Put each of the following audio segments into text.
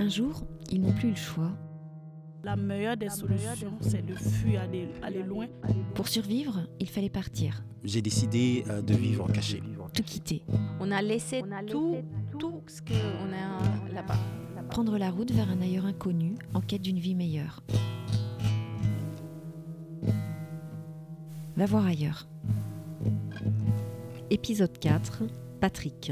Un jour, ils n'ont plus eu le choix. La meilleure des solutions, c'est de fuir, aller loin. Pour survivre, il fallait partir, J'ai décidé de vivre caché. tout quitter, On a laissé tout ce qu'on a là-bas. prendre la route vers un ailleurs inconnu en quête d'une vie meilleure. Va voir ailleurs. Épisode 4, Patrick.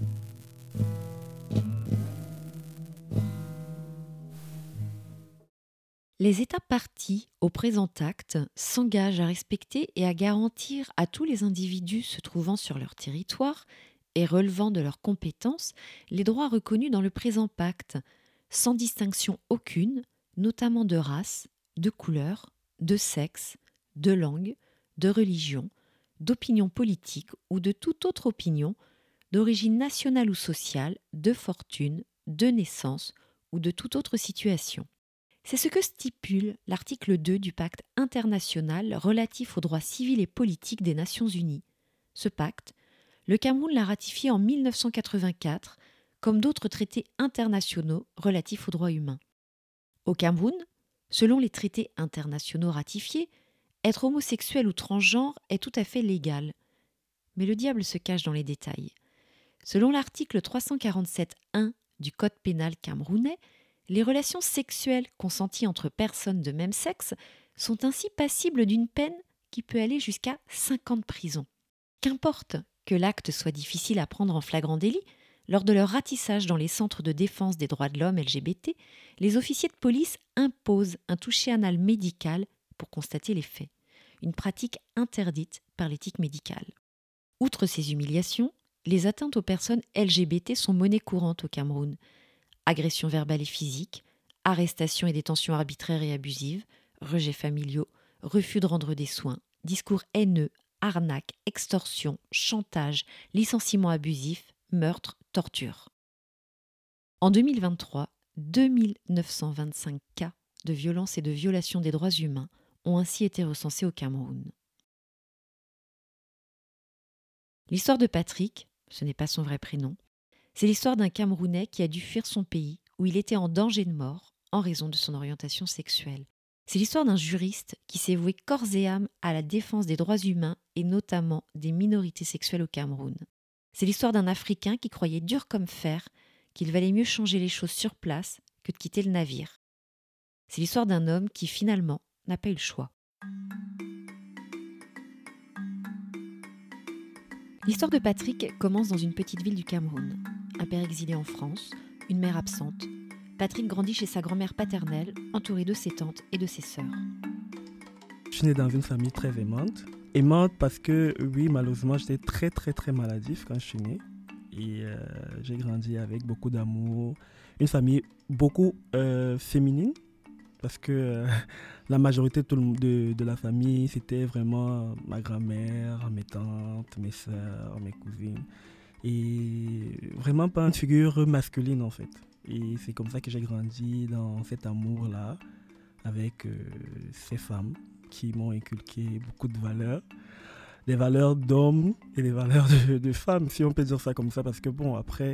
Les États parties au présent acte s'engagent à respecter et à garantir à tous les individus se trouvant sur leur territoire et relevant de leurs compétences les droits reconnus dans le présent pacte, sans distinction aucune, notamment de race, de couleur, de sexe, de langue, de religion, d'opinion politique ou de toute autre opinion, d'origine nationale ou sociale, de fortune, de naissance ou de toute autre situation. C'est ce que stipule l'article 2 du pacte international relatif aux droits civils et politiques des Nations Unies. Ce pacte, le Cameroun l'a ratifié en 1984, comme d'autres traités internationaux relatifs aux droits humains. Au Cameroun, selon les traités internationaux ratifiés, être homosexuel ou transgenre est tout à fait légal. Mais le diable se cache dans les détails. Selon l'article 347.1 du Code pénal camerounais, les relations sexuelles consenties entre personnes de même sexe sont ainsi passibles d'une peine qui peut aller jusqu'à 5 ans de prison. Qu'importe que l'acte soit difficile à prendre en flagrant délit, lors de leur ratissage dans les centres de défense des droits de l'homme LGBT, les officiers de police imposent un toucher anal médical pour constater les faits, une pratique interdite par l'éthique médicale. Outre ces humiliations, les atteintes aux personnes LGBT sont monnaie courante au Cameroun. Agressions verbales et physiques, arrestations et détentions arbitraires et abusives, rejets familiaux, refus de rendre des soins, discours haineux, arnaques, extorsion, chantage, licenciements abusifs, meurtres, tortures. En 2023, 2925 cas de violences et de violations des droits humains ont ainsi été recensés au Cameroun. L'histoire de Patrick, ce n'est pas son vrai prénom, c'est l'histoire d'un Camerounais qui a dû fuir son pays où il était en danger de mort en raison de son orientation sexuelle. C'est l'histoire d'un juriste qui s'est voué corps et âme à la défense des droits humains et notamment des minorités sexuelles au Cameroun. C'est l'histoire d'un Africain qui croyait dur comme fer qu'il valait mieux changer les choses sur place que de quitter le navire. C'est l'histoire d'un homme qui finalement n'a pas eu le choix. L'histoire de Patrick commence dans une petite ville du Cameroun. Un père exilé en France, une mère absente. Patrick grandit chez sa grand-mère paternelle, entouré de ses tantes et de ses sœurs. Je suis né dans une famille très aimante. Aimante parce que, oui, malheureusement, j'étais très, très, très maladif quand je suis né. Et j'ai grandi avec beaucoup d'amour. Une famille beaucoup féminine. Parce que la majorité de la famille, c'était vraiment ma grand-mère, mes tantes, mes sœurs, mes cousines. Et vraiment pas une figure masculine en fait. Et c'est comme ça que j'ai grandi dans cet amour-là avec ces femmes qui m'ont inculqué beaucoup de valeurs. Des valeurs d'hommes et des valeurs de femmes, si on peut dire ça comme ça. Parce que bon, après,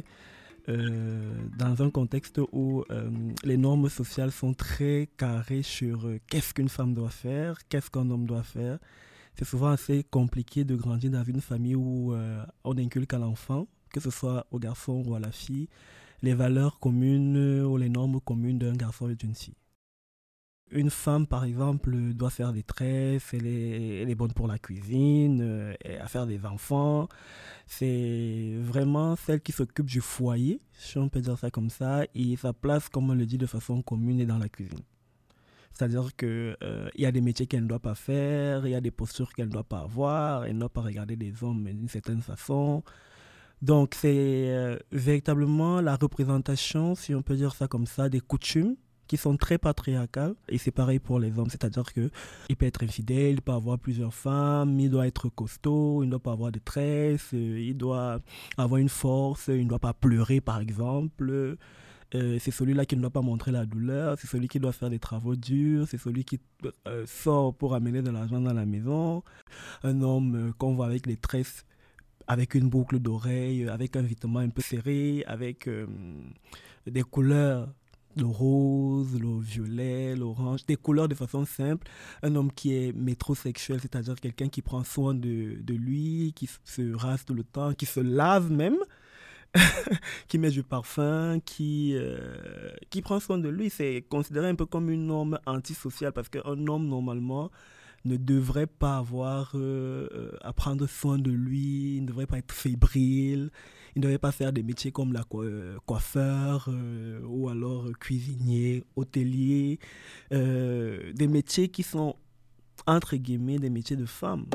dans un contexte où les normes sociales sont très carrées sur qu'est-ce qu'une femme doit faire, qu'est-ce qu'un homme doit faire, c'est souvent assez compliqué de grandir dans une famille où on inculque à l'enfant, que ce soit au garçon ou à la fille, les valeurs communes ou les normes communes d'un garçon et d'une fille. Une femme, par exemple, doit faire des tresses, elle est bonne pour la cuisine, à faire des enfants. C'est vraiment celle qui s'occupe du foyer, si on peut dire ça comme ça, et sa place, comme on le dit de façon commune, est dans la cuisine. C'est-à-dire qu'il y a des métiers qu'elle ne doit pas faire, il y a des postures qu'elle ne doit pas avoir, elle ne doit pas regarder les hommes d'une certaine façon. Donc c'est véritablement la représentation, si on peut dire ça comme ça, des coutumes qui sont très patriarcales. Et c'est pareil pour les hommes, c'est-à-dire qu'il peut être infidèle, il peut avoir plusieurs femmes, il doit être costaud, il ne doit pas avoir de tresses, il doit avoir une force, il ne doit pas pleurer par exemple. C'est celui-là qui ne doit pas montrer la douleur, c'est celui qui doit faire des travaux durs, c'est celui qui sort pour amener de l'argent dans la maison. Un homme qu'on voit avec les tresses, avec une boucle d'oreille, avec un vêtement un peu serré, avec des couleurs le rose, le violet, l'orange, des couleurs de façon simple. Un homme qui est métrosexuel, c'est-à-dire quelqu'un qui prend soin de lui, qui se rase tout le temps, qui se lave même, qui met du parfum, qui prend soin de lui. C'est considéré un peu comme une norme antisociale parce qu'un homme, normalement, ne devrait pas avoir à prendre soin de lui, il ne devrait pas être fébrile, il ne devrait pas faire des métiers comme coiffeur ou alors cuisinier, hôtelier, des métiers qui sont, entre guillemets, des métiers de femmes.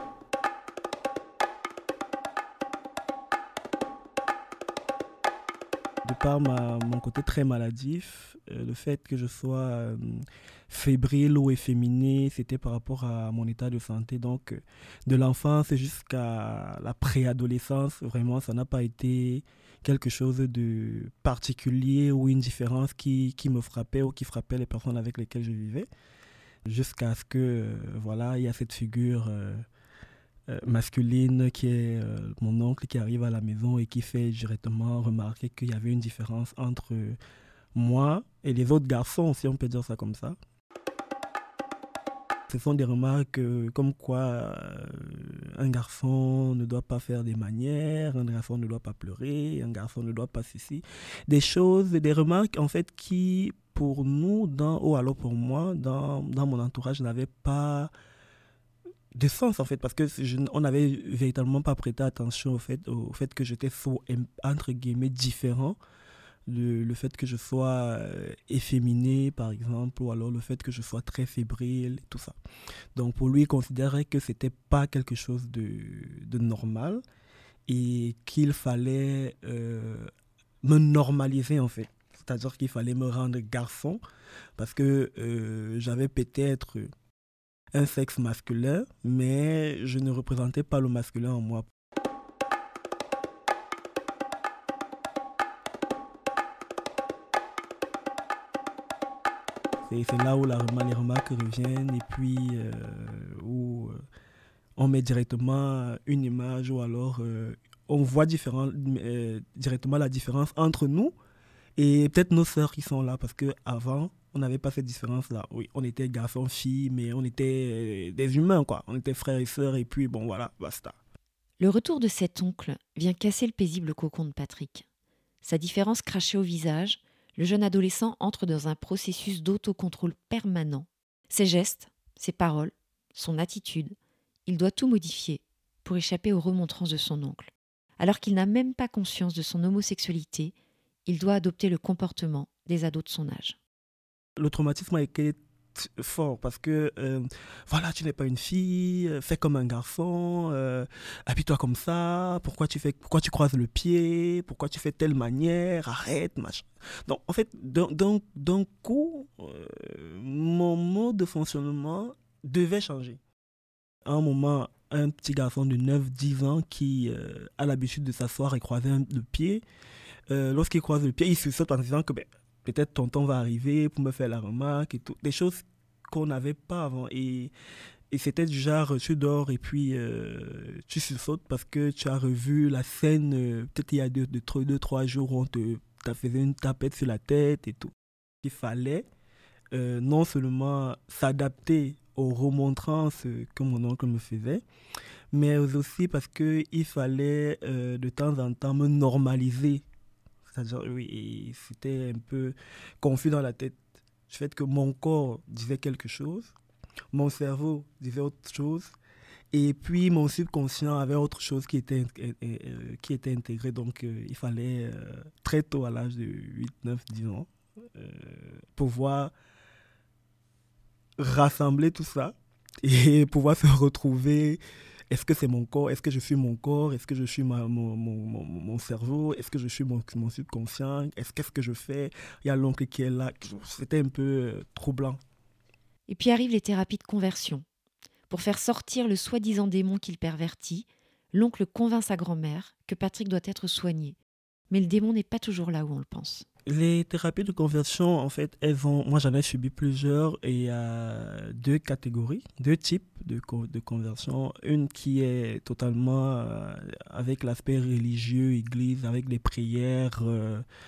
De par mon côté très maladif, le fait que je sois fébrile ou efféminé, c'était par rapport à mon état de santé. Donc, de l'enfance jusqu'à la préadolescence, vraiment, ça n'a pas été quelque chose de particulier ou une différence qui me frappait ou qui frappait les personnes avec lesquelles je vivais. Jusqu'à ce que, voilà, il y a cette figure masculine qui est mon oncle qui arrive à la maison et qui fait directement remarquer qu'il y avait une différence entre moi et les autres garçons, si on peut dire ça comme ça. Ce sont des remarques comme quoi un garçon ne doit pas faire des manières, un garçon ne doit pas pleurer, un garçon ne doit pas ceci. Des choses, des remarques en fait qui pour nous, ou alors pour moi, dans mon entourage n'avaient pas de sens en fait, parce que on n'avait véritablement pas prêté attention au fait que j'étais entre guillemets différent, le fait que je sois efféminé par exemple, ou alors le fait que je sois très fébrile, tout ça. Donc pour lui, il considérait que c'était pas quelque chose de normal et qu'il fallait me normaliser en fait, c'est-à-dire qu'il fallait me rendre garçon parce que j'avais peut-être un sexe masculin, mais je ne représentais pas le masculin en moi. C'est là où les remarques reviennent et puis où on met directement une image ou alors on voit directement la différence entre nous et peut-être nos sœurs qui sont là parce qu'avant, on n'avait pas cette différence-là. Oui, on était garçons-filles, mais on était des humains, quoi. On était frères et sœurs, et puis bon, voilà, basta. Le retour de cet oncle vient casser le paisible cocon de Patrick. Sa différence crachée au visage, le jeune adolescent entre dans un processus d'autocontrôle permanent. Ses gestes, ses paroles, son attitude, il doit tout modifier pour échapper aux remontrances de son oncle. Alors qu'il n'a même pas conscience de son homosexualité, il doit adopter le comportement des ados de son âge. Le traumatisme a été fort parce que voilà, tu n'es pas une fille, fais comme un garçon, habille-toi comme ça, pourquoi tu croises le pied, pourquoi tu fais telle manière, arrête, machin. Donc en fait, d'un coup, mon mode de fonctionnement devait changer. À un moment, un petit garçon de 9-10 ans qui a l'habitude de s'asseoir et croiser le pied, lorsqu'il croise le pied, il se saute en disant que peut-être tonton va arriver pour me faire la remarque et tout. Des choses qu'on n'avait pas avant. Et c'était du genre, tu dors et puis tu sautes parce que tu as revu la scène, peut-être il y a 2-3 jours où on t'a fait une tapette sur la tête et tout. Il fallait non seulement s'adapter aux remontrances que mon oncle me faisait, mais aussi parce qu'il fallait de temps en temps me normaliser. C'est-à-dire, oui, c'était un peu confus dans la tête. Du fait que mon corps disait quelque chose, mon cerveau disait autre chose, et puis mon subconscient avait autre chose qui était intégré. Donc, il fallait très tôt, à l'âge de 8, 9, 10 ans, pouvoir rassembler tout ça et pouvoir se retrouver. Est-ce que c'est mon corps? Est-ce que je suis mon corps? Est-ce que je suis mon cerveau? Est-ce que je suis mon subconscient? Qu'est-ce que je fais? Il y a l'oncle qui est là. C'était un peu troublant. Et puis arrivent les thérapies de conversion. Pour faire sortir le soi-disant démon qu'il pervertit, l'oncle convainc sa grand-mère que Patrick doit être soigné. Mais le démon n'est pas toujours là où on le pense. Les thérapies de conversion, en fait, moi j'en ai subi plusieurs et il y a 2 catégories, 2 types de conversion. Une qui est totalement avec l'aspect religieux, église, avec les prières,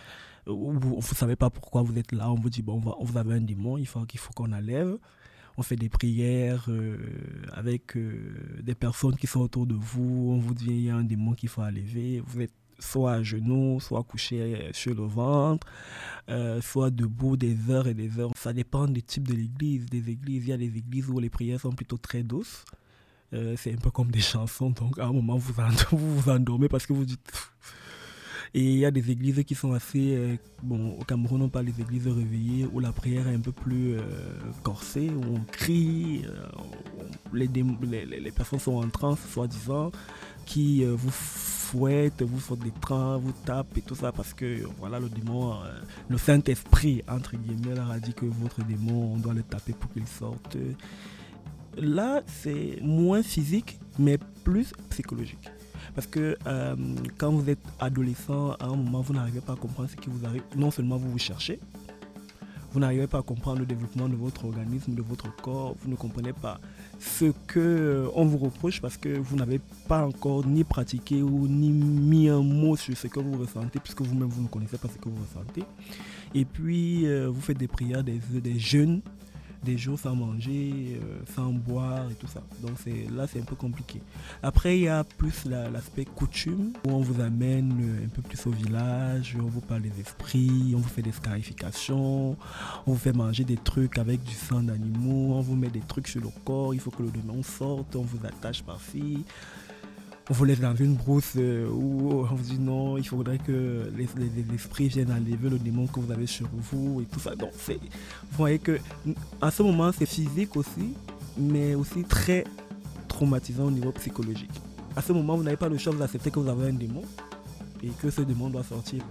vous ne savez pas pourquoi vous êtes là, on vous dit, bon, vous avez un démon, qu'il faut qu'on enlève. On fait des prières avec des personnes qui sont autour de vous. On vous dit il y a un démon qu'il faut enlever. Vous êtes soit à genoux, soit couché sur le ventre, soit debout des heures et des heures. Ça dépend du type de l'église. Des églises, il y a des églises où les prières sont plutôt très douces. C'est un peu comme des chansons. Donc à un moment, vous vous endormez parce que vous dites... Et il y a des églises qui sont assez... au Cameroun, on parle des églises réveillées où la prière est un peu plus corsée, où on crie, les personnes sont en transe, soi-disant, qui vous fouettent, vous font des trains, vous tapent et tout ça parce que voilà, le démon, le Saint-Esprit, entre guillemets, leur a dit que votre démon, on doit le taper pour qu'il sorte. Là, c'est moins physique, mais plus psychologique. Parce que quand vous êtes adolescent, à un moment, vous n'arrivez pas à comprendre ce qui vous arrive. Non seulement vous cherchez, vous n'arrivez pas à comprendre le développement de votre organisme, de votre corps. Vous ne comprenez pas ce qu'on vous reproche parce que vous n'avez pas encore ni pratiqué ou ni mis un mot sur ce que vous ressentez, puisque vous-même, vous ne connaissez pas ce que vous ressentez. Et puis, vous faites des prières, des jeûnes, des jours sans manger, sans boire et tout ça. Donc là, c'est un peu compliqué. Après, il y a plus l'aspect coutume, où on vous amène un peu plus au village, on vous parle des esprits, on vous fait des scarifications, on vous fait manger des trucs avec du sang d'animaux, on vous met des trucs sur le corps, il faut que le démon sorte, on vous attache par-ci. On vous laisse dans une brousse où on vous dit non, il faudrait que les esprits viennent enlever le démon que vous avez sur vous et tout ça. Donc, vous voyez que à ce moment, c'est physique aussi, mais aussi très traumatisant au niveau psychologique. À ce moment, vous n'avez pas le choix d'accepter que vous avez un démon et que ce démon doit sortir.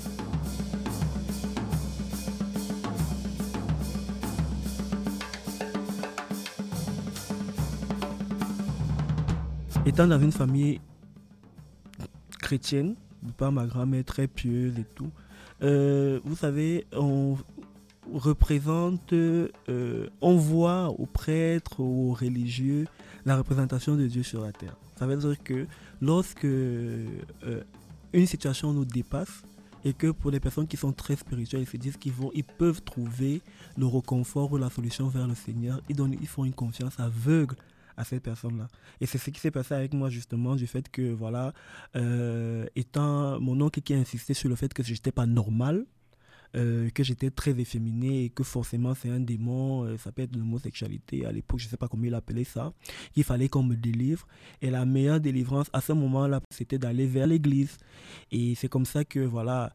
Étant dans une famille chrétienne, par ma grand-mère très pieuse et tout, vous savez, on représente, on voit aux prêtres, aux religieux, la représentation de Dieu sur la terre. Ça veut dire que lorsque une situation nous dépasse, et que pour les personnes qui sont très spirituelles, ils se disent ils peuvent trouver le réconfort ou la solution vers le Seigneur, ils font une confiance aveugle à cette personne-là. Et c'est ce qui s'est passé avec moi justement, du fait que voilà, étant mon oncle qui a insisté sur le fait que je n'étais pas normal, que j'étais très efféminé et que forcément c'est un démon, ça peut être l'homosexualité, à l'époque je ne sais pas comment il appelait ça, qu'il fallait qu'on me délivre. Et la meilleure délivrance à ce moment-là, c'était d'aller vers l'église. Et c'est comme ça que voilà,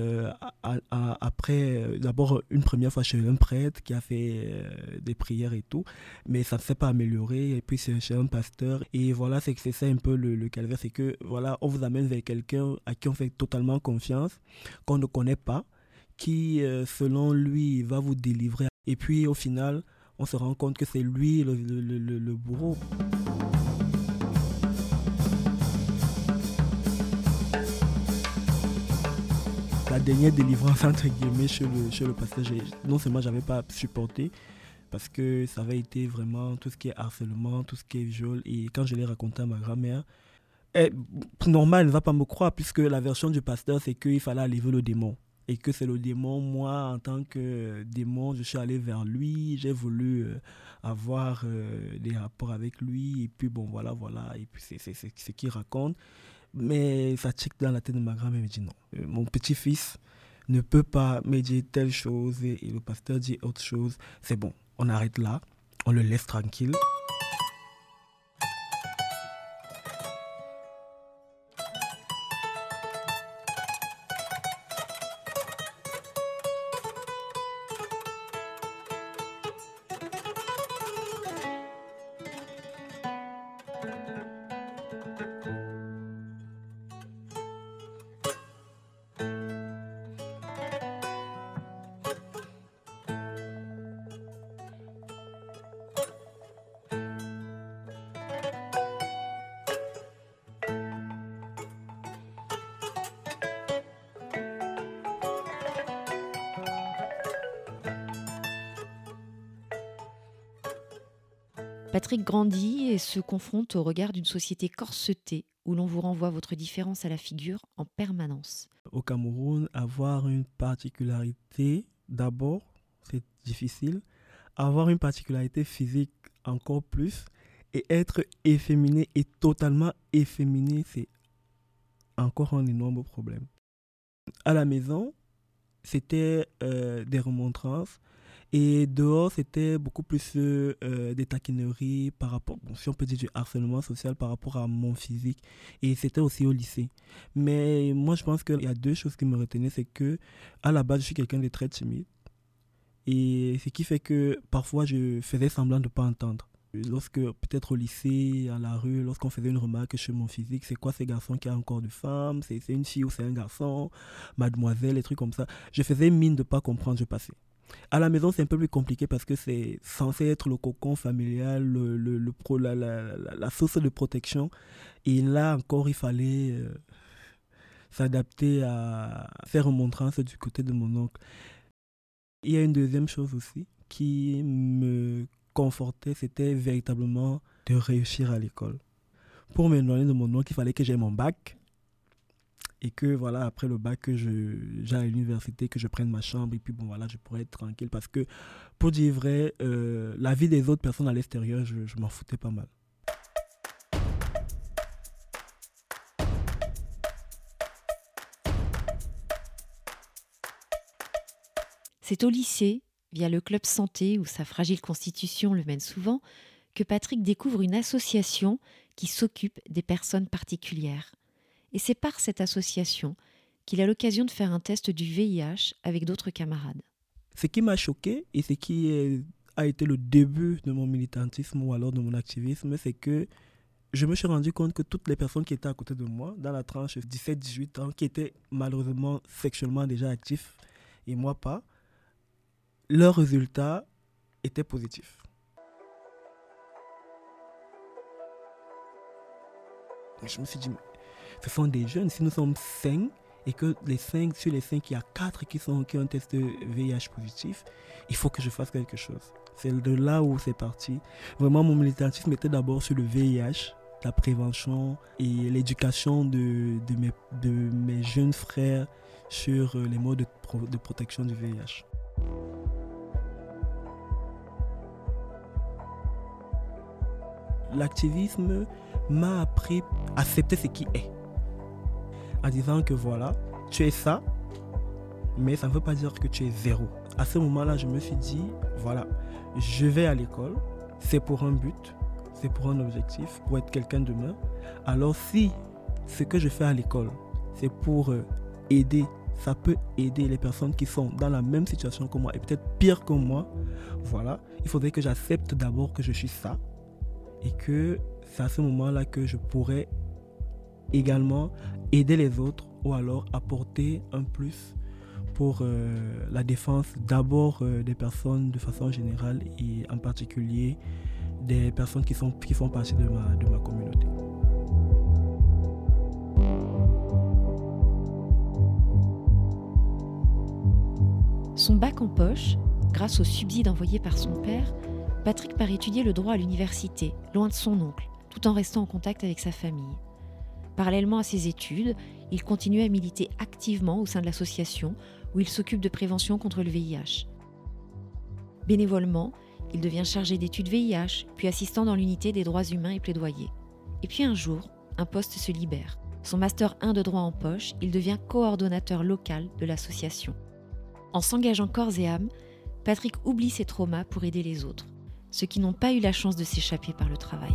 après, d'abord une première fois chez un prêtre qui a fait des prières et tout, mais ça ne s'est pas amélioré, et puis c'est chez un pasteur, et voilà, c'est ça un peu le calvaire, c'est que voilà, on vous amène vers quelqu'un à qui on fait totalement confiance, qu'on ne connaît pas, qui selon lui va vous délivrer, et puis au final on se rend compte que c'est lui le bourreau. La dernière délivrance entre guillemets chez le pasteur, non seulement j'avais pas supporté, parce que ça avait été vraiment tout ce qui est harcèlement, tout ce qui est viol, et quand je l'ai raconté à ma grand-mère, normal, elle ne va pas me croire, puisque la version du pasteur c'est qu'il fallait enlever le démon. Et que c'est le démon, moi en tant que démon, je suis allé vers lui, j'ai voulu avoir des rapports avec lui, et puis bon voilà, et puis c'est ce qu'il raconte. Mais ça tique dans la tête de ma grand-mère, elle me dit non, mon petit-fils ne peut pas me dire telle chose, et le pasteur dit autre chose, c'est bon, on arrête là, on le laisse tranquille. Patrick grandit et se confronte au regard d'une société corsetée où l'on vous renvoie votre différence à la figure en permanence. au Cameroun, avoir une particularité, d'abord, c'est difficile. Avoir une particularité physique encore plus. Et être efféminé et totalement efféminé, c'est encore un énorme problème. À la maison, c'était des remontrances. Et dehors, c'était beaucoup plus des taquineries par rapport, bon, si on peut dire du harcèlement social par rapport à mon physique. Et c'était aussi au lycée. Mais moi, je pense qu'il y a deux choses qui me retenaient. C'est que, à la base, je suis quelqu'un de très timide. Et ce qui fait que parfois, je faisais semblant de ne pas entendre. Lorsque, peut-être au lycée, à la rue, lorsqu'on faisait une remarque sur mon physique, c'est quoi ces garçons qui ont un corps de femme, c'est une fille ou c'est un garçon, mademoiselle, des trucs comme ça. Je faisais mine de ne pas comprendre, je passais. À la maison, c'est un peu plus compliqué parce que c'est censé être le cocon familial, la source de protection. Et là encore, il fallait s'adapter à faire remontrances du côté de mon oncle. Il y a une deuxième chose aussi qui me confortait, c'était véritablement de réussir à l'école. Pour m'éloigner de mon oncle, il fallait que j'aie mon bac. Et que voilà, après le bac, que j'aille à l'université, que je prenne ma chambre, et puis bon voilà, je pourrais être tranquille. Parce que, pour dire vrai, la vie des autres personnes à l'extérieur, je m'en foutais pas mal. C'est au lycée, via le club santé où sa fragile constitution le mène souvent, que Patrick découvre une association qui s'occupe des personnes particulières. Et c'est par cette association qu'il a l'occasion de faire un test du VIH avec d'autres camarades. Ce qui m'a choqué et ce qui a été le début de mon militantisme ou alors de mon activisme, c'est que je me suis rendu compte que toutes les personnes qui étaient à côté de moi, dans la tranche 17-18 ans, qui étaient malheureusement sexuellement déjà actifs, et moi pas, leurs résultats étaient positifs. Je me suis dit, ce sont des jeunes, si nous sommes 5 et que sur les 5, il y a 4 qui ont un test VIH positif, il faut que je fasse quelque chose. C'est de là où c'est parti. Vraiment, mon militantisme était d'abord sur le VIH, la prévention et l'éducation de mes jeunes frères sur les modes de protection du VIH. L'activisme m'a appris à accepter ce qui est. En disant que voilà, tu es ça, mais ça ne veut pas dire que tu es zéro. À ce moment-là, je me suis dit, voilà, je vais à l'école, c'est pour un but, c'est pour un objectif, pour être quelqu'un demain. Alors si ce que je fais à l'école, c'est pour aider, ça peut aider les personnes qui sont dans la même situation que moi et peut-être pire que moi, voilà, il faudrait que j'accepte d'abord que je suis ça et que c'est à ce moment-là que je pourrais également aider les autres ou alors apporter un plus pour la défense d'abord des personnes de façon générale et en particulier des personnes qui font partie de ma communauté. Son bac en poche, grâce aux subsides envoyés par son père, Patrick part étudier le droit à l'université, loin de son oncle, tout en restant en contact avec sa famille. Parallèlement à ses études, il continue à militer activement au sein de l'association où il s'occupe de prévention contre le VIH. Bénévolement, il devient chargé d'études VIH, puis assistant dans l'unité des droits humains et plaidoyer. Et puis un jour, un poste se libère. Son master 1 de droit en poche, il devient coordonnateur local de l'association. En s'engageant corps et âme, Patrick oublie ses traumas pour aider les autres, ceux qui n'ont pas eu la chance de s'échapper par le travail.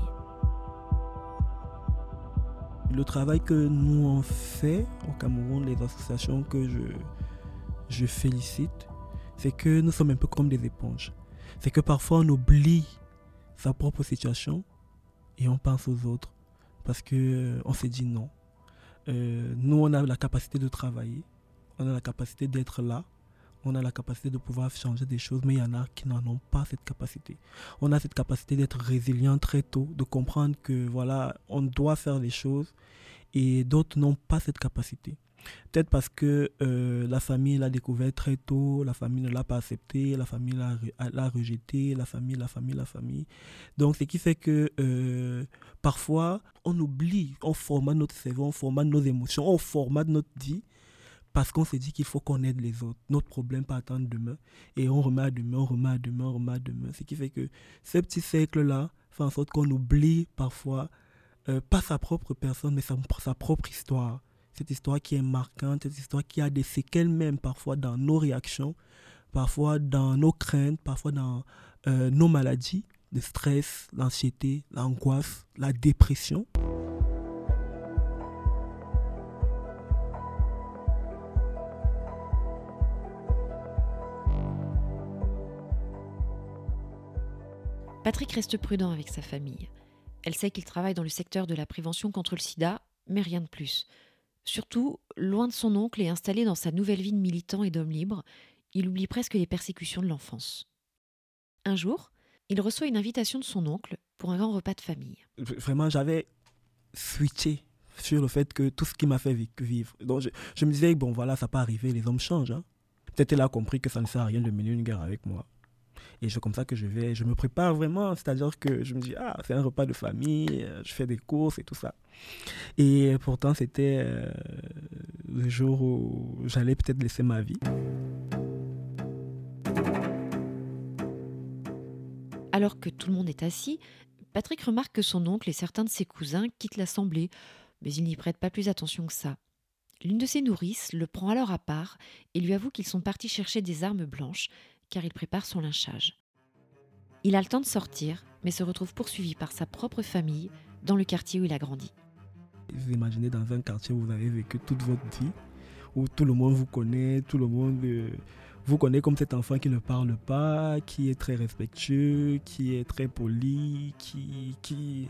Le travail que nous on fait au Cameroun, les associations que je félicite, c'est que nous sommes un peu comme des éponges. C'est que parfois on oublie sa propre situation et on pense aux autres parce qu'on s'est dit non. Nous on a la capacité de travailler, on a la capacité d'être là, on a la capacité de pouvoir changer des choses, mais il y en a qui n'en ont pas cette capacité. On a cette capacité d'être résilient très tôt, de comprendre que voilà, on doit faire les choses et d'autres n'ont pas cette capacité. Peut-être parce que la famille l'a découvert très tôt, la famille ne l'a pas accepté, la famille l'a rejeté, la famille. Donc ce qui fait que parfois on oublie, on formate notre cerveau, on formate nos émotions, on formate notre vie parce qu'on se dit qu'il faut qu'on aide les autres. Notre problème peut attendre demain. Et on remet à demain, on remet à demain, on remet à demain. Ce qui fait que ce petit cercle-là fait en sorte qu'on oublie parfois, pas sa propre personne, mais sa propre histoire. Cette histoire qui est marquante, cette histoire qui a des séquelles même parfois dans nos réactions, parfois dans nos craintes, parfois dans nos maladies, le stress, l'anxiété, l'angoisse, la dépression. Patrick reste prudent avec sa famille. Elle sait qu'il travaille dans le secteur de la prévention contre le sida, mais rien de plus. Surtout, loin de son oncle et installé dans sa nouvelle vie de militant et d'homme libre, il oublie presque les persécutions de l'enfance. Un jour, il reçoit une invitation de son oncle pour un grand repas de famille. Vraiment, j'avais switché sur le fait que tout ce qui m'a fait vivre. Donc, je me disais, bon, voilà, ça peut arriver, les hommes changent. Hein. Peut-être elle a compris que ça ne sert à rien de mener une guerre avec moi. Et c'est comme ça que je me prépare vraiment. C'est-à-dire que je me dis, c'est un repas de famille, je fais des courses et tout ça. Et pourtant, c'était le jour où j'allais peut-être laisser ma vie. Alors que tout le monde est assis, Patrick remarque que son oncle et certains de ses cousins quittent l'assemblée, mais il n'y prête pas plus attention que ça. L'une de ses nourrices le prend alors à part et lui avoue qu'ils sont partis chercher des armes blanches car il prépare son lynchage. Il a le temps de sortir, mais se retrouve poursuivi par sa propre famille dans le quartier où il a grandi. Vous imaginez dans un quartier où vous avez vécu toute votre vie, où tout le monde vous connaît, tout le monde vous connaît comme cet enfant qui ne parle pas, qui est très respectueux, qui est très poli, qui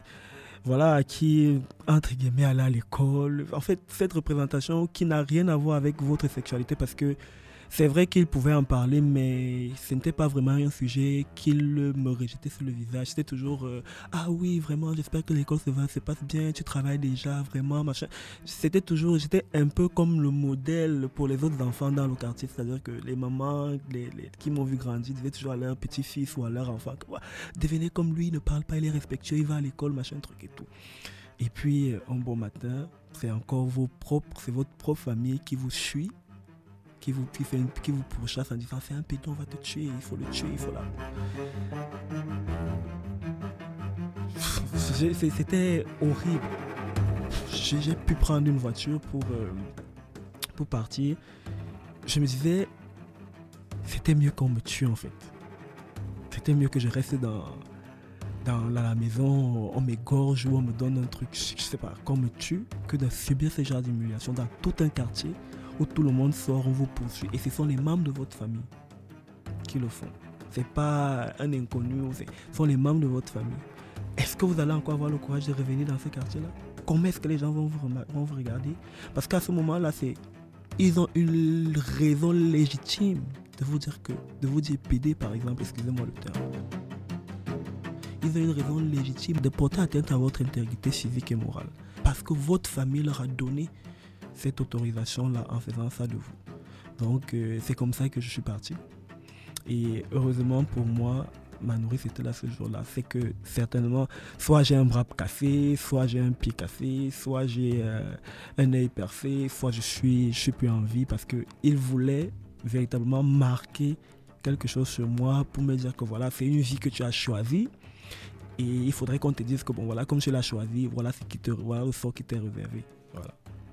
entre guillemets allait à l'école. En fait, cette représentation qui n'a rien à voir avec votre sexualité parce que c'est vrai qu'il pouvait en parler, mais ce n'était pas vraiment un sujet qu'il me rejetait sur le visage. C'était toujours ah oui, vraiment, j'espère que l'école se passe bien, tu travailles déjà, vraiment, machin. J'étais un peu comme le modèle pour les autres enfants dans le quartier. C'est-à-dire que les mamans qui m'ont vu grandir disaient toujours à leur petit-fils ou à leur enfant que, devenez comme lui, il ne parle pas, il est respectueux, il va à l'école, machin, truc et tout. Et puis, un bon matin, c'est votre propre famille qui vous suit, qui vous pourchasse en disant c'est un pédon, on va te tuer, il faut le tuer, il faut la... C'était horrible. J'ai pu prendre une voiture pour partir. Je me disais, c'était mieux qu'on me tue en fait. C'était mieux que je reste dans la maison, on m'égorge ou on me donne un truc, je sais pas, qu'on me tue, que de subir ce genre d'humiliation dans tout un quartier où tout le monde sort, on vous poursuit. Et ce sont les membres de votre famille qui le font. Ce n'est pas un inconnu, ce sont les membres de votre famille. Est-ce que vous allez encore avoir le courage de revenir dans ce quartier-là? Comment est-ce que les gens vont vous regarder? Parce qu'à ce moment-là, ils ont une raison légitime de vous dire pédé, par exemple, excusez-moi le terme. Ils ont une raison légitime de porter atteinte à votre intégrité physique et morale. Parce que votre famille leur a donné cette autorisation-là en faisant ça de vous. Donc, c'est comme ça que je suis parti. Et heureusement pour moi, ma nourrice était là ce jour-là. C'est que certainement, soit j'ai un bras cassé, soit j'ai un pied cassé, soit j'ai un œil percé, soit je suis plus en vie parce qu'il voulait véritablement marquer quelque chose sur moi pour me dire que voilà, c'est une vie que tu as choisie. Et il faudrait qu'on te dise que bon, voilà, comme tu l'as choisi, voilà le sort qui t'est réservé. Voilà.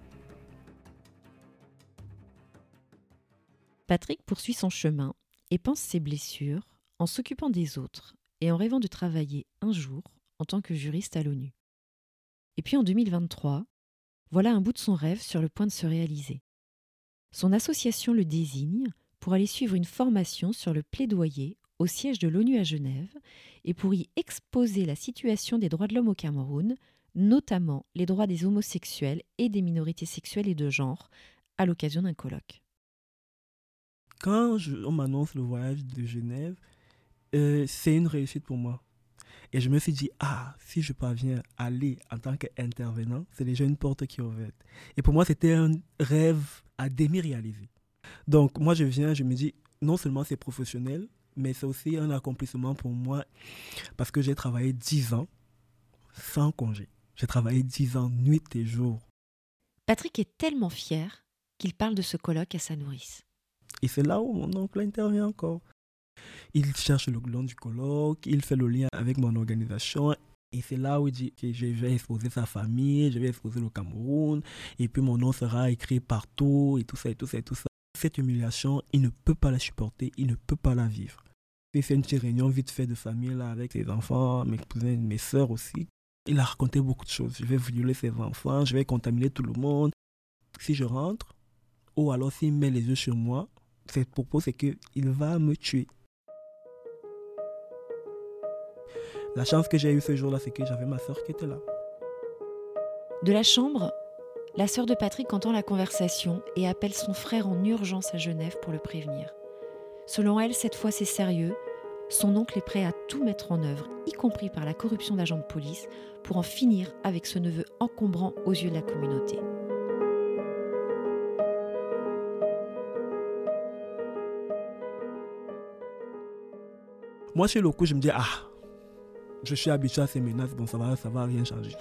Patrick poursuit son chemin et pense ses blessures en s'occupant des autres et en rêvant de travailler un jour en tant que juriste à l'ONU. Et puis en 2023, voilà un bout de son rêve sur le point de se réaliser. Son association le désigne pour aller suivre une formation sur le plaidoyer au siège de l'ONU à Genève et pour y exposer la situation des droits de l'homme au Cameroun, notamment les droits des homosexuels et des minorités sexuelles et de genre, à l'occasion d'un colloque. Quand on m'annonce le voyage de Genève, c'est une réussite pour moi. Et je me suis dit, si je parviens à aller en tant qu'intervenant, c'est déjà une porte qui est ouverte. Et pour moi, c'était un rêve à demi réalisé. Donc, moi, je me dis, non seulement c'est professionnel, mais c'est aussi un accomplissement pour moi parce que j'ai travaillé 10 ans sans congé. J'ai travaillé 10 ans, nuit et jour. Patrick est tellement fier qu'il parle de ce colloque à sa nourrice. Et c'est là où mon oncle intervient encore. Il cherche le nom du colloque, il fait le lien avec mon organisation. Et c'est là où il dit que je vais exposer sa famille, je vais exposer le Cameroun. Et puis mon nom sera écrit partout et tout ça, et tout ça, et tout ça. Cette humiliation, il ne peut pas la supporter, il ne peut pas la vivre. Il fait une petite réunion vite fait de famille là, avec ses enfants, mes cousins, mes sœurs aussi. Il a raconté beaucoup de choses. Je vais violer ses enfants, je vais contaminer tout le monde. Si je rentre, ou alors s'il met les yeux sur moi, ses propos c'est qu'il va me tuer. La chance que j'ai eue ce jour-là, c'est que j'avais ma sœur qui était là. De la chambre, la sœur de Patrick entend la conversation et appelle son frère en urgence à Genève pour le prévenir. Selon elle, cette fois c'est sérieux. Son oncle est prêt à tout mettre en œuvre, y compris par la corruption d'agents de police, pour en finir avec ce neveu encombrant aux yeux de la communauté. Moi, sur le coup, je me dis, je suis habitué à ces menaces, bon, ça va rien changer.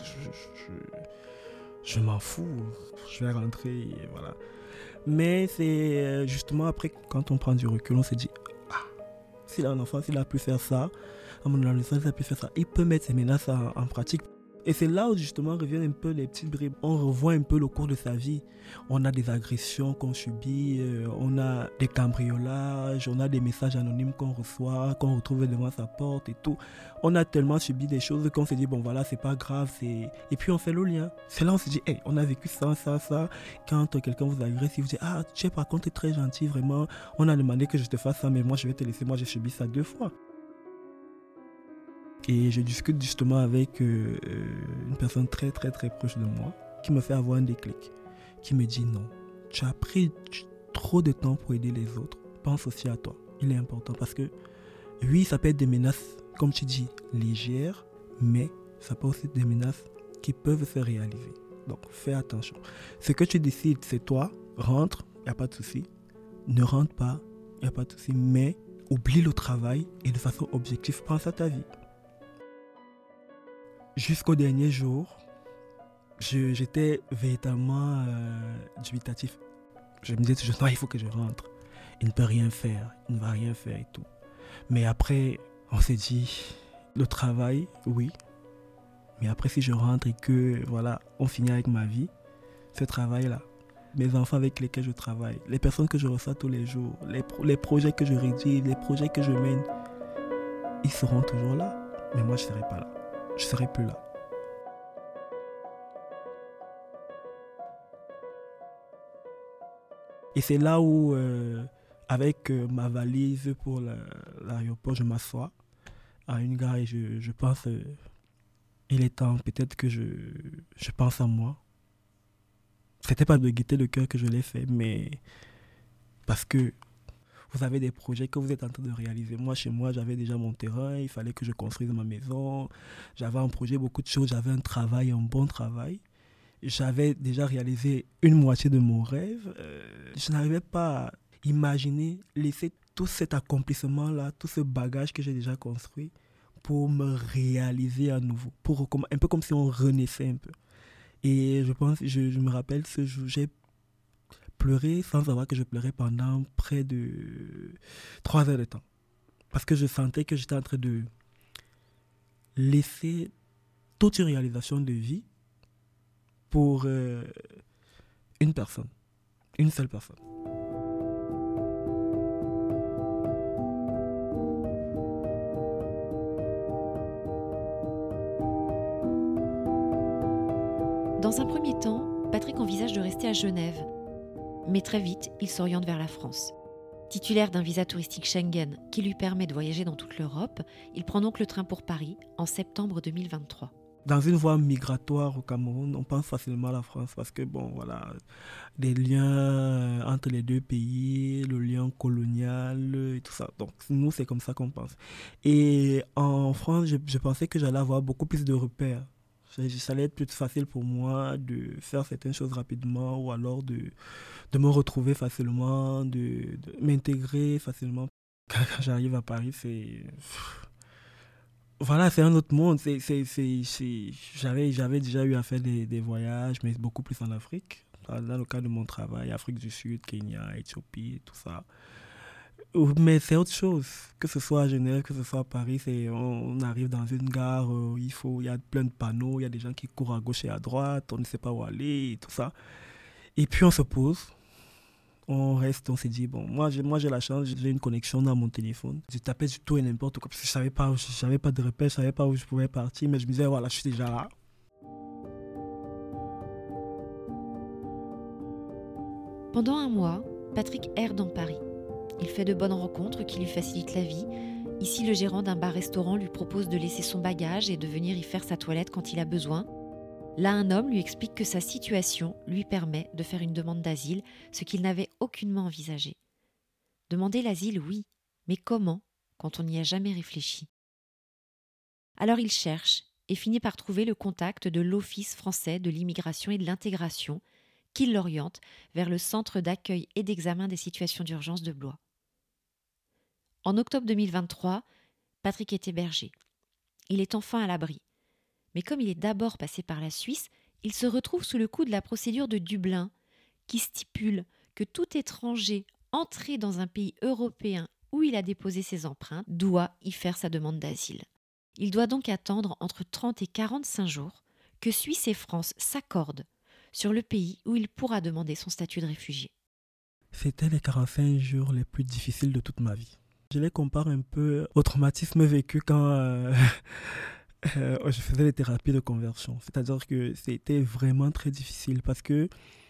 Je m'en fous, je vais rentrer, et voilà. Mais c'est justement après, quand on prend du recul, on se dit, s'il a un enfant, s'il a pu faire ça, à mon adolescence, il a pu faire ça, il peut mettre ces menaces en pratique. Et c'est là où justement reviennent un peu les petites bribes. On revoit un peu le cours de sa vie. On a des agressions qu'on subit, on a des cambriolages, on a des messages anonymes qu'on reçoit, qu'on retrouve devant sa porte et tout. On a tellement subi des choses qu'on se dit, bon voilà, c'est pas grave. Et puis on fait le lien. C'est là où on se dit, on a vécu ça. Quand quelqu'un vous agresse, il vous dit, tu es par contre très gentil, vraiment. On a demandé que je te fasse ça, mais moi je vais te laisser. Moi j'ai subi ça 2 fois. Et je discute justement avec une personne très très très proche de moi qui me fait avoir un déclic, qui me dit non, tu as pris trop de temps pour aider les autres, pense aussi à toi, il est important parce que oui, ça peut être des menaces, comme tu dis, légères, mais ça peut aussi être des menaces qui peuvent se réaliser. Donc fais attention. Ce que tu décides, c'est toi, rentre, il n'y a pas de souci, ne rentre pas, il n'y a pas de souci, mais oublie le travail et de façon objective, pense à ta vie. Jusqu'au dernier jour, j'étais véritablement dubitatif. Je me disais toujours, non, il faut que je rentre. Il ne peut rien faire, il ne va rien faire et tout. Mais après, on s'est dit, le travail, oui. Mais après, si je rentre et que, voilà, on finit avec ma vie, ce travail-là, mes enfants avec lesquels je travaille, les personnes que je reçois tous les jours, les projets que je rédige, les projets que je mène, ils seront toujours là. Mais moi, je ne serai pas là. Je ne serai plus là. Et c'est là où, avec ma valise pour l'aéroport, je m'assois à une gare et je pense, il est temps peut-être que je pense à moi. C'était pas de gaieté de cœur que je l'ai fait, mais parce que vous avez des projets que vous êtes en train de réaliser. Moi, chez moi, j'avais déjà mon terrain, il fallait que je construise ma maison. J'avais un projet, beaucoup de choses, j'avais un travail, un bon travail. J'avais déjà réalisé une moitié de mon rêve. Je n'arrivais pas à imaginer laisser tout cet accomplissement-là, tout ce bagage que j'ai déjà construit pour me réaliser à nouveau. Un peu comme si on renaissait un peu. Et je me rappelle ce jour, j'ai pleuré sans savoir que je pleurais pendant près de 3 heures de temps. Parce que je sentais que j'étais en train de laisser toute une réalisation de vie pour une personne, une seule personne. Dans un premier temps, Patrick envisage de rester à Genève. Mais très vite, il s'oriente vers la France. Titulaire d'un visa touristique Schengen qui lui permet de voyager dans toute l'Europe, il prend donc le train pour Paris en septembre 2023. Dans une voie migratoire au Cameroun, on pense facilement à la France parce que, des liens entre les deux pays, le lien colonial et tout ça. Donc, nous, c'est comme ça qu'on pense. Et en France, je pensais que j'allais avoir beaucoup plus de repères. Ça allait être plus facile pour moi de faire certaines choses rapidement ou alors de me retrouver facilement, de m'intégrer facilement. Quand j'arrive à Paris, c'est un autre monde. J'avais déjà eu à faire des voyages, mais beaucoup plus en Afrique. Dans le cas de mon travail, Afrique du Sud, Kenya, Éthiopie, tout ça. Mais c'est autre chose, que ce soit à Genève, que ce soit à Paris, on arrive dans une gare, il y a plein de panneaux, il y a des gens qui courent à gauche et à droite, on ne sait pas où aller, et tout ça. Et puis on se pose, on reste, on s'est dit, bon, moi j'ai la chance, j'ai une connexion dans mon téléphone. Je tapais du tout et n'importe quoi, parce que je savais pas de repère, je savais pas où je pouvais partir, mais je me disais, voilà, je suis déjà là. Pendant un mois, Patrick erre dans Paris. Il fait de bonnes rencontres qui lui facilitent la vie. Ici, le gérant d'un bar-restaurant lui propose de laisser son bagage et de venir y faire sa toilette quand il a besoin. Là, un homme lui explique que sa situation lui permet de faire une demande d'asile, ce qu'il n'avait aucunement envisagé. Demander l'asile, oui, mais comment, quand on n'y a jamais réfléchi? Alors il cherche et finit par trouver le contact de l'Office français de l'immigration et de l'intégration, qui l'oriente vers le centre d'accueil et d'examen des situations d'urgence de Blois. En octobre 2023, Patrick est hébergé. Il est enfin à l'abri. Mais comme il est d'abord passé par la Suisse, il se retrouve sous le coup de la procédure de Dublin, qui stipule que tout étranger entré dans un pays européen où il a déposé ses empreintes doit y faire sa demande d'asile. Il doit donc attendre entre 30 et 45 jours que Suisse et France s'accordent sur le pays où il pourra demander son statut de réfugié. C'était les 45 jours les plus difficiles de toute ma vie. Je les compare un peu au traumatisme vécu quand je faisais les thérapies de conversion. C'est-à-dire que c'était vraiment très difficile parce que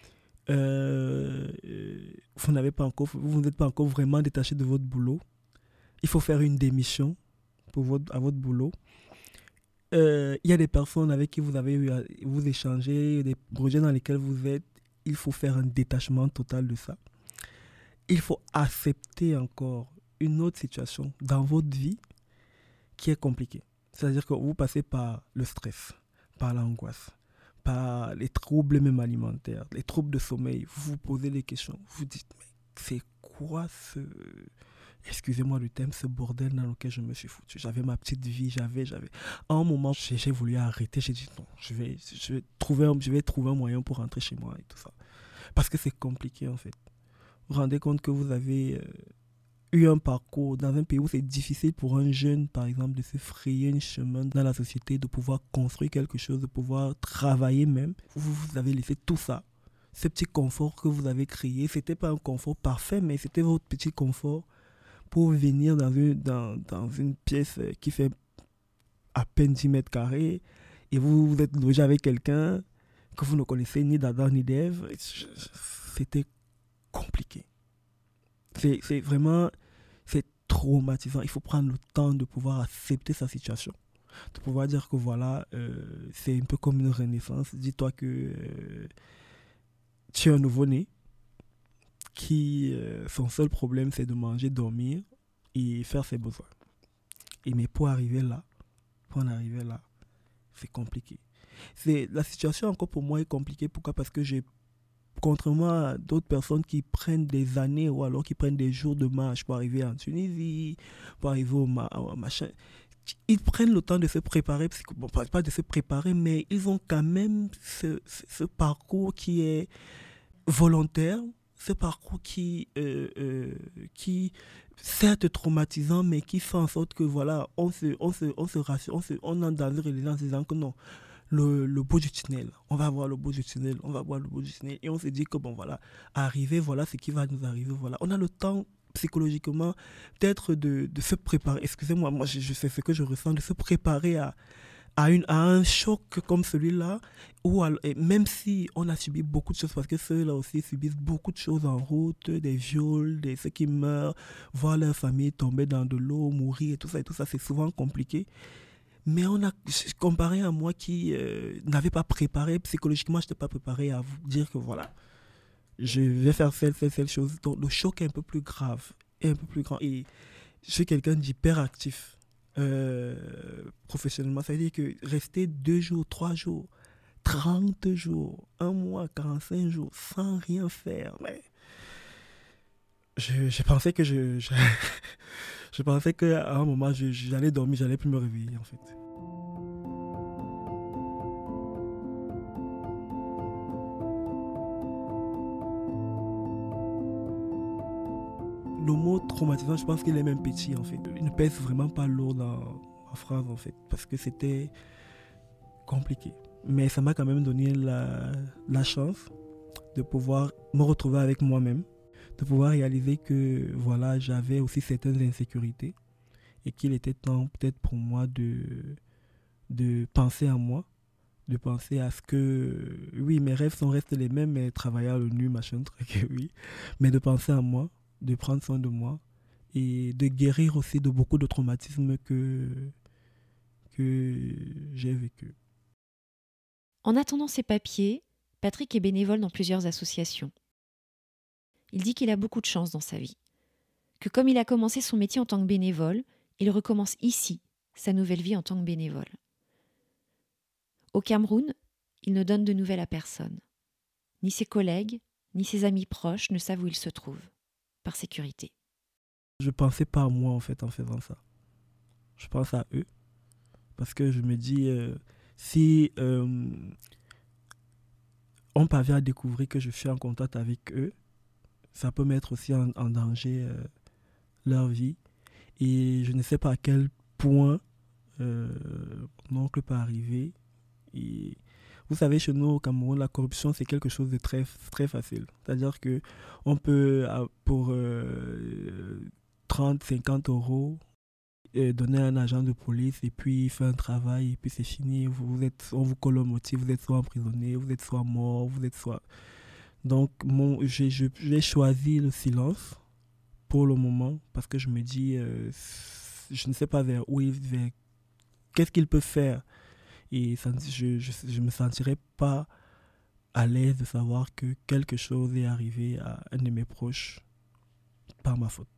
vous n'êtes pas encore vraiment détaché de votre boulot. Il faut faire une démission à votre boulot. Il y a des personnes avec qui vous échangez, des projets dans lesquels vous êtes. Il faut faire un détachement total de ça. Il faut accepter encore une autre situation dans votre vie qui est compliquée. C'est-à-dire que vous passez par le stress, par l'angoisse, par les troubles même alimentaires, les troubles de sommeil. Vous vous posez des questions. Vous vous dites, mais c'est quoi excusez-moi le terme, ce bordel dans lequel je me suis foutu. J'avais ma petite vie, À un moment, j'ai voulu arrêter. J'ai dit non, je vais trouver un moyen pour rentrer chez moi et tout ça. Parce que c'est compliqué en fait. Vous vous rendez compte que vous avez eu un parcours dans un pays où c'est difficile pour un jeune, par exemple, de se frayer un chemin dans la société, de pouvoir construire quelque chose, de pouvoir travailler même. Vous avez laissé tout ça. Ce petit confort que vous avez créé, c'était pas un confort parfait, mais c'était votre petit confort pour venir dans une pièce qui fait à peine 10 mètres carrés et vous êtes logé avec quelqu'un que vous ne connaissez ni d'Adam ni d'Ève. C'était compliqué. C'est vraiment traumatisant. Il faut prendre le temps de pouvoir accepter sa situation. De pouvoir dire que voilà, c'est un peu comme une renaissance. Dis-toi que tu es un nouveau-né qui, son seul problème, c'est de manger, dormir et faire ses besoins. Mais pour en arriver là, c'est compliqué. La situation encore pour moi est compliquée. Pourquoi? Parce que contrairement à d'autres personnes qui prennent des années ou alors qui prennent des jours de marche pour arriver en Tunisie, pour arriver au machin, ils prennent le temps de se préparer, bon, pas de se préparer, mais ils ont quand même ce parcours qui est volontaire, ce parcours qui certes traumatisant, mais qui fait en sorte que voilà, on se rassure, on entre dans une résilience en disant que non, le bout du tunnel, on va voir le bout du tunnel, et on se dit que bon voilà, arriver, voilà ce qui va nous arriver, voilà. On a le temps psychologiquement peut-être de se préparer, excusez-moi, moi je sais ce que je ressens, de se préparer à un choc comme celui-là, même si on a subi beaucoup de choses, parce que ceux-là aussi subissent beaucoup de choses en route, des viols, ceux qui meurent, voir leur famille tomber dans de l'eau, mourir, et tout ça, c'est souvent compliqué. Mais comparé à moi qui n'avais pas préparé, psychologiquement, je n'étais pas préparé à vous dire que voilà, je vais faire cette chose. Donc le choc est un peu plus grave, et un peu plus grand. Et je suis quelqu'un d'hyperactif. Professionnellement, ça veut dire que rester 2 jours, 3 jours, 30 jours, 1 mois, 45 jours sans rien faire, mais je pensais que je pensais qu'à un moment j'allais dormir, j'allais plus me réveiller en fait. le mot traumatisant, je pense qu'il est même petit en fait. Il ne pèse vraiment pas lourd dans ma phrase en fait, parce que c'était compliqué. Mais ça m'a quand même donné la chance de pouvoir me retrouver avec moi-même, de pouvoir réaliser que voilà, j'avais aussi certaines insécurités et qu'il était temps peut-être pour moi de penser à moi, de penser à ce que, oui, mes rêves restent les mêmes, mais travailler à l'ONU, machin, truc, oui, mais de penser à moi, de prendre soin de moi et de guérir aussi de beaucoup de traumatismes que j'ai vécu. En attendant ses papiers, Patrick est bénévole dans plusieurs associations. Il dit qu'il a beaucoup de chance dans sa vie, que comme il a commencé son métier en tant que bénévole, il recommence ici sa nouvelle vie en tant que bénévole. Au Cameroun, il ne donne de nouvelles à personne. Ni ses collègues, ni ses amis proches ne savent où il se trouve, par sécurité. Je ne pensais pas à moi en fait en faisant ça. Je pense à eux, parce que je me dis, si on parvient à découvrir que je suis en contact avec eux, ça peut mettre aussi en danger leur vie. Et je ne sais pas à quel point mon oncle peut arriver. Et vous savez, chez nous au Cameroun, la corruption, c'est quelque chose de très, très facile. C'est-à-dire qu'on peut, pour 30, 50 euros, donner à un agent de police et puis il fait un travail et puis c'est fini. On vous colle au motif, vous êtes soit emprisonné, vous êtes soit mort, vous êtes soit... Donc, j'ai choisi le silence pour le moment parce que je me dis, je ne sais pas vers où qu'est-ce qu'il peut faire. Et ça, je me sentirais pas à l'aise de savoir que quelque chose est arrivé à un de mes proches par ma faute.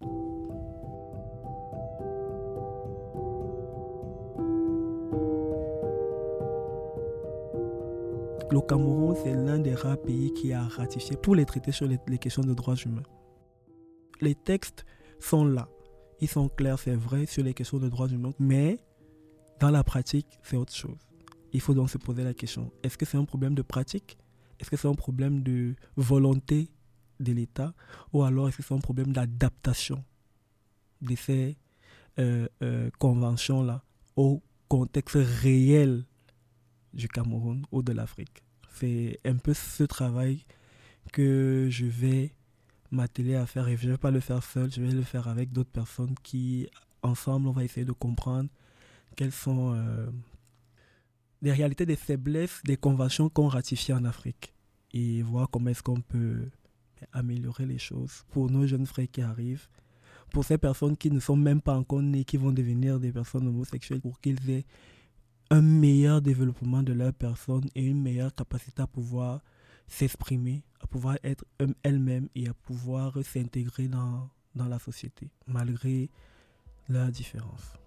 Le Cameroun, c'est l'un des rares pays qui a ratifié tous les traités sur les questions de droits humains. Les textes sont là. Ils sont clairs, c'est vrai, sur les questions de droits humains. Mais dans la pratique, c'est autre chose. Il faut donc se poser la question, est-ce que c'est un problème de pratique? Est-ce que c'est un problème de volonté de l'État? Ou alors est-ce que c'est un problème d'adaptation de ces conventions-là au contexte réel du Cameroun ou de l'Afrique? C'est un peu ce travail que je vais m'atteler à faire, et je ne vais pas le faire seul, je vais le faire avec d'autres personnes qui, ensemble, on va essayer de comprendre quelles sont les réalités des faiblesses des conventions qu'on ratifie en Afrique et voir comment est-ce qu'on peut améliorer les choses pour nos jeunes frères qui arrivent, pour ces personnes qui ne sont même pas encore nées, qui vont devenir des personnes homosexuelles, pour qu'ils aient un meilleur développement de leur personne et une meilleure capacité à pouvoir s'exprimer, à pouvoir être elles-mêmes et à pouvoir s'intégrer dans la société, malgré leurs différences.